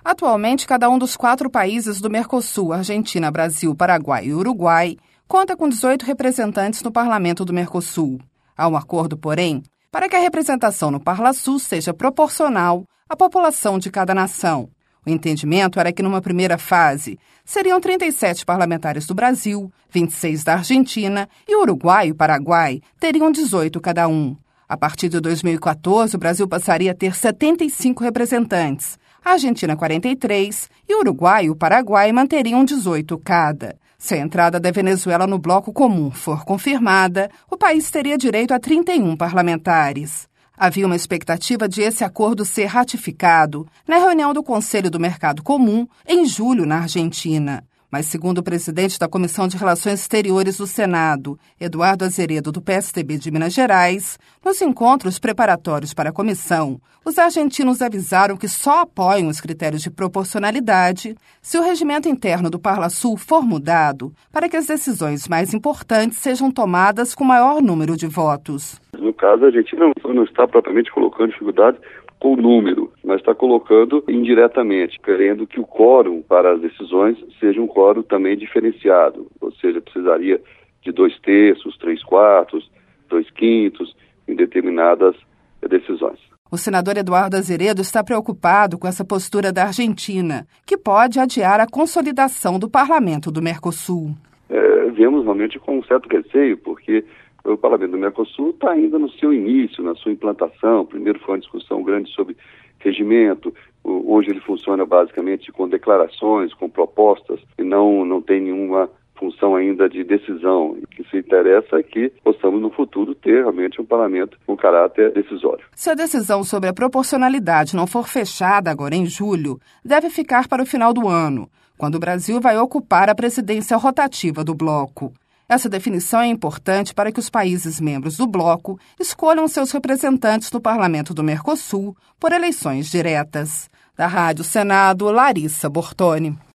Atualmente, cada um dos 4 países do Mercosul, Argentina, Brasil, Paraguai e Uruguai, conta com 18 representantes no Parlamento do Mercosul. Há um acordo, porém, para que a representação no Parlasul seja proporcional à população de cada nação. O entendimento era que, numa primeira fase, seriam 37 parlamentares do Brasil, 26 da Argentina e o Uruguai e o Paraguai teriam 18 cada um. A partir de 2014, o Brasil passaria a ter 75 representantes, a Argentina 43 e o Uruguai e o Paraguai manteriam 18 cada. Se a entrada da Venezuela no bloco comum for confirmada, o país teria direito a 31 parlamentares. Havia uma expectativa de esse acordo ser ratificado na reunião do Conselho do Mercado Comum em julho na Argentina. Mas, segundo o presidente da Comissão de Relações Exteriores do Senado, Eduardo Azeredo, do PSDB de Minas Gerais, nos encontros preparatórios para a comissão, os argentinos avisaram que só apoiam os critérios de proporcionalidade se o regimento interno do Parlasul for mudado para que as decisões mais importantes sejam tomadas com maior número de votos. No caso, a Argentina não está propriamente colocando dificuldade com o número, mas está colocando indiretamente, querendo que o quórum para as decisões seja um quórum também diferenciado, ou seja, precisaria de 2/3, 3/4, 2/5 em determinadas decisões. O senador Eduardo Azeredo está preocupado com essa postura da Argentina, que pode adiar a consolidação do parlamento do Mercosul. Vemos realmente com um certo receio, porque o Parlamento do Mercosul está ainda no seu início, na sua implantação. Primeiro foi uma discussão grande sobre regimento. Hoje ele funciona basicamente com declarações, com propostas, e não tem nenhuma função ainda de decisão. O que se interessa é que possamos no futuro ter realmente um parlamento com caráter decisório. Se a decisão sobre a proporcionalidade não for fechada agora em julho, deve ficar para o final do ano, quando o Brasil vai ocupar a presidência rotativa do bloco. Essa definição é importante para que os países membros do bloco escolham seus representantes no Parlamento do Mercosul por eleições diretas. Da Rádio Senado, Larissa Bortoni.